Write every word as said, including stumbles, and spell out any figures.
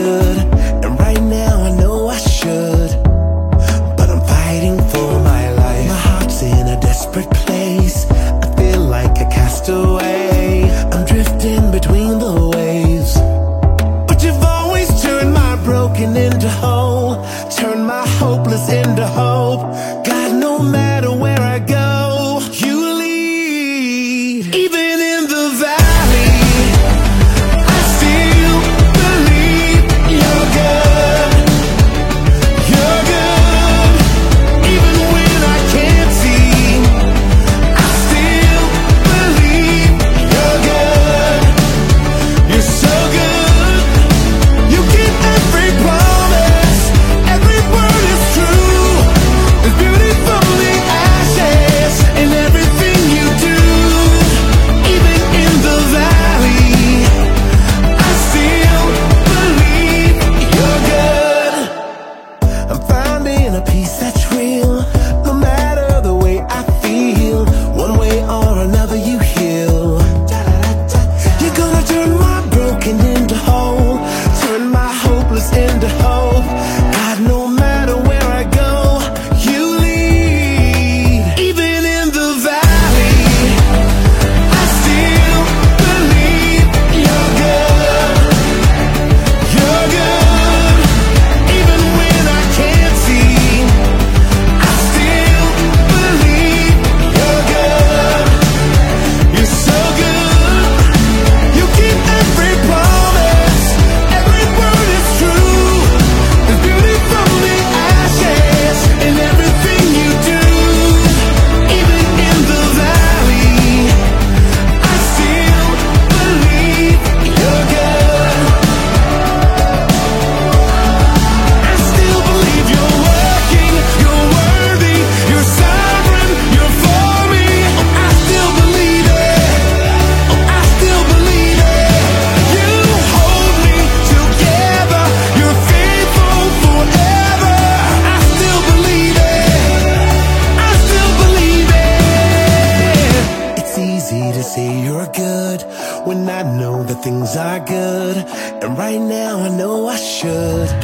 good, and right now I know I should, but I'm fighting for my life. My heart's in a desperate place. I feel like a castaway. I'm drifting between the waves, but you've always turned my broken into whole, turned my hopeless into hope. God, no matter where I go, you lead. Even in the valley, I still believe you're good. You're good. Even when I can't see, I still believe you're good. You're so good. You keep every promise. Every word is true. There's beauty from the ashes in everything you do. Even in the valley, I still believe you're good. I'm finding a peace that's real. No matter the way I feel, one way or another you heal. You're gonna turn my broken into whole, turn my hopeless into hope. God, no matter where I go, you lead. Even in the valley, I still believe you're good. You're good. Even when I can't see, I still believe you're good. You're so good. You keep every promise. Every word is true. There's beauty from the ashes in everything you do. Even in the valley, I still believe you're good. I still believe you're working, you're worthy, you're sovereign, you're for me. Oh, I still believe it. Oh, I still believe it. You hold me together, you're faithful forever. I still believe it. I still believe it. It's easy to say you're good when I know that things are good, and right now I know I should.